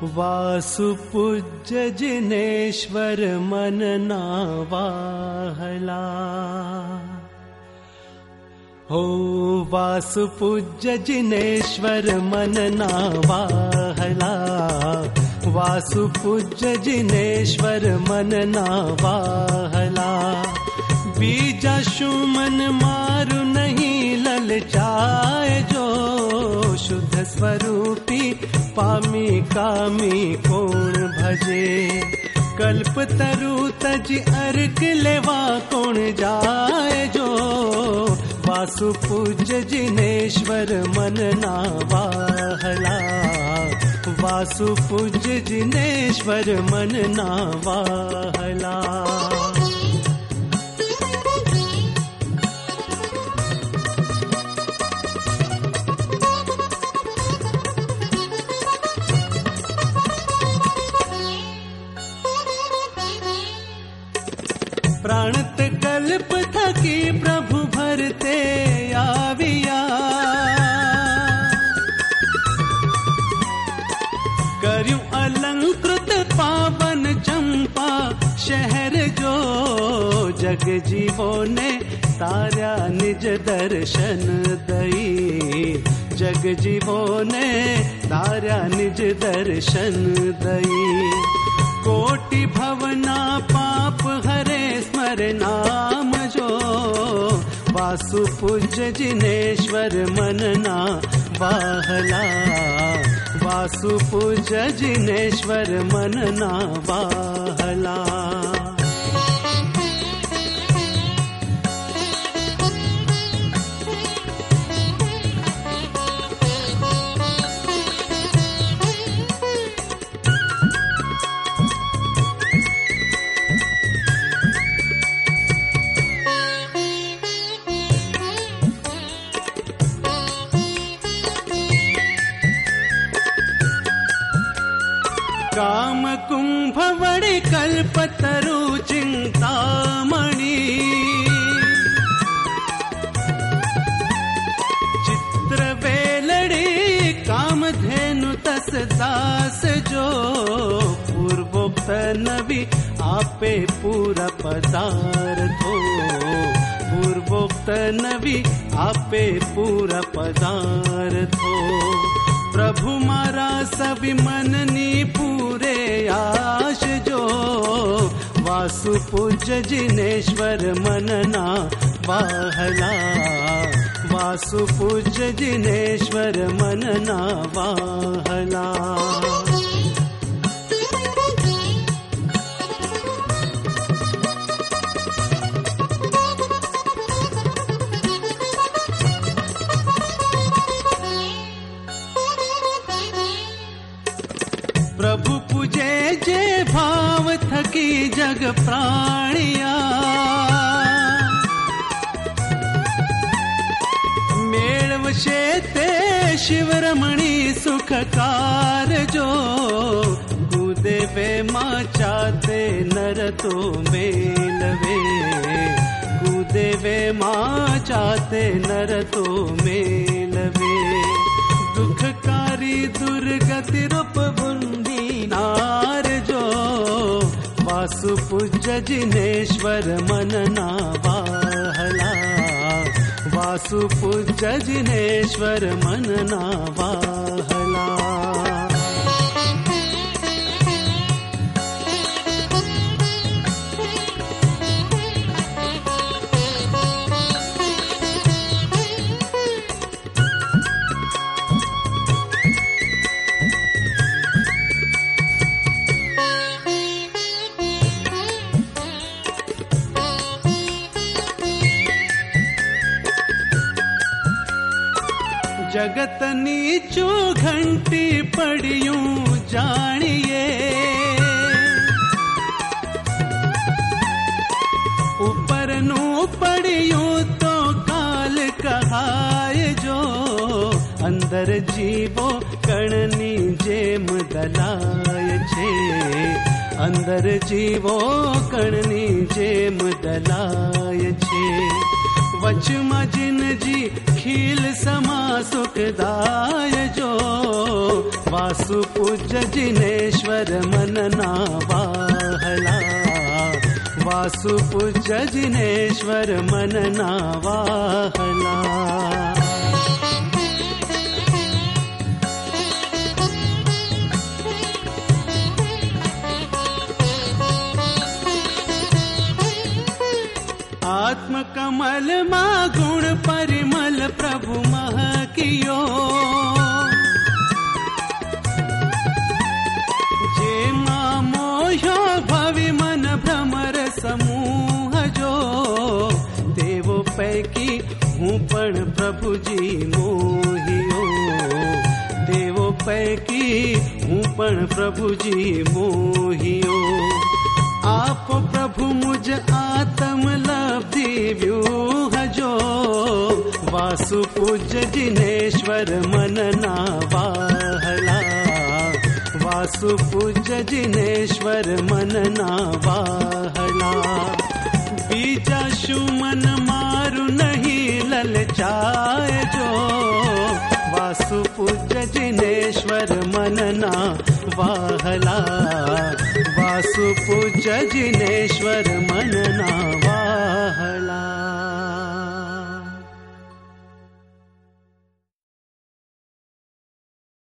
वासु पूज्य जिनेश्वर मन ना वाहला। हो वासु पूज्य जिनेश्वर मन ना वाहला। वासु पूज्य जिनेश्वर मन ना वाहला। बीजाशु मन मारु नहीं ललचाए जो। शुद्ध स्वरूपी पामी कामी कौन भजे। कल्प तरु तज अर्क लेवा कौन जाए जो। वासु पूज्य जिनेश्वर मन ना वाहला। वासु पूज्य जिनेश्वर मन ना वाहला। प्राणत कल्प थकी प्रभु भरते आविया। कर्यूं अलंकृत पावन चंपा शहर जो। जग जीवो ने तार्या निज दर्शन दई। जग जीवो ने तार्या निज दर्शन दई। कोटि भवना पाप हरे स्मर नाम जो। वासु पूज्य जिनेश्वर मन ना वाहला। वासु पूज्य जिनेश्वर मन ना वाहला। काम कुंभ वड़े कल्पतरु चिंतामणि। चित्र वेलड़ी कामधेनु तस दास जो। पूर्वोक्त नवि आपे पूरा पदार्थो। पूर्वोक्त नवि आपे पूरा पदार्थो। प्रभु मारा सभी मननी पूरे आश जो। वासु पूज्य जिनेश्वर मन ना वाहला। वासु पूज्य जिनेश्वर मन ना वाहला। प्रभु पूजे जे भाव थकी जग प्राणिया। मेळवशे ते शिवरमणी सुखकार जो। गुदेवे माचाते नर तो मेलवे। गुदेवे माचाते नर तो मेलवे। दुखकारी दुर्गति रूप बुंदी नार जो। वासु पूज्य जिनेश्वर मन ना वाहला। वासु पूज्य जिनेश्वर मन ना वाहला। जगत नीचू घंटी पड़ियूं जानिए। ऊपर नू पड़ियूं तो काल कहाय जो। अंदर जीवो कणनी जेम दलाय छे। अंदर जीवो कणनी जेम दलाय छे। वच मजिन जी खील समा सुखदाय जो वासु पूज्य जिनेश्वर मन ना वाहला वासु पूज्य जिनेश्वर मन ना वाहला आत्म कमल मा गुण परिमल प्रभु मह कियो जे मा मोह्यो भवि मन भ्रमर समूह जो देवो पैकी हूँ पण प्रभु जी मोहियो देवो पैकी हूँ पण प्रभु जी मोहियो आप प्रभु मुझ आत्म लब्धि व्यूह जो वासु पूज्य जिनेश्वर मन ना वाहला वासु पूज्य जिनेश्वर मन ना वाहला बीजा सुमन मारु नहीं ललचाए जो वासु पूज्य जिनेश्वर मन ना वाहला वासु पूज्य जिनेश्वर मन ना